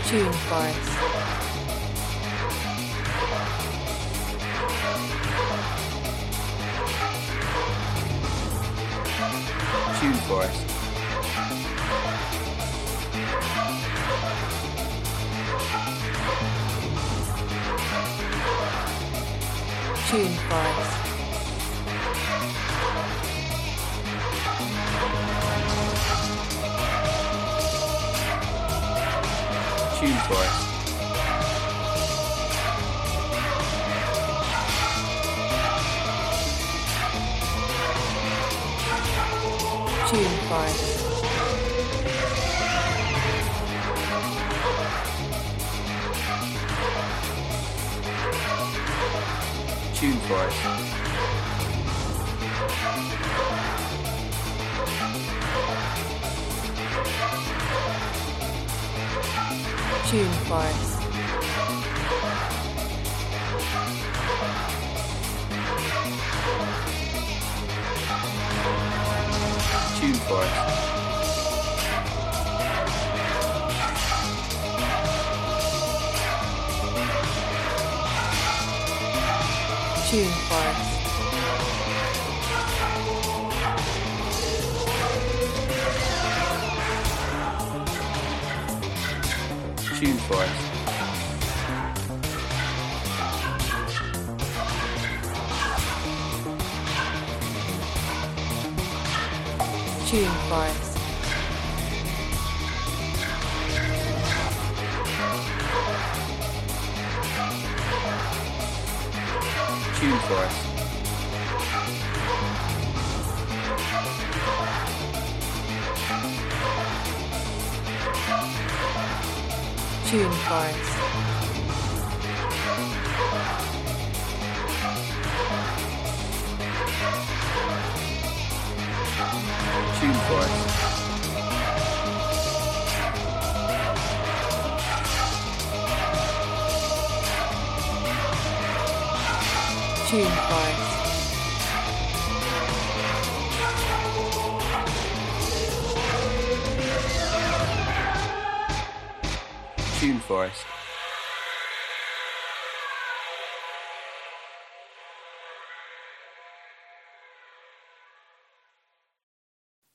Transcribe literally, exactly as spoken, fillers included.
Tune Forest. Tune Forest. Tune Forest. Tune Forest. Tune Forest. Tune Forest. Tune Forest. Tune Forest. Tune Forest. Tune Forest. Tune Forest. Tune Forest. Tune Forest. Tune Forest. Tune Forest. Tune Forest.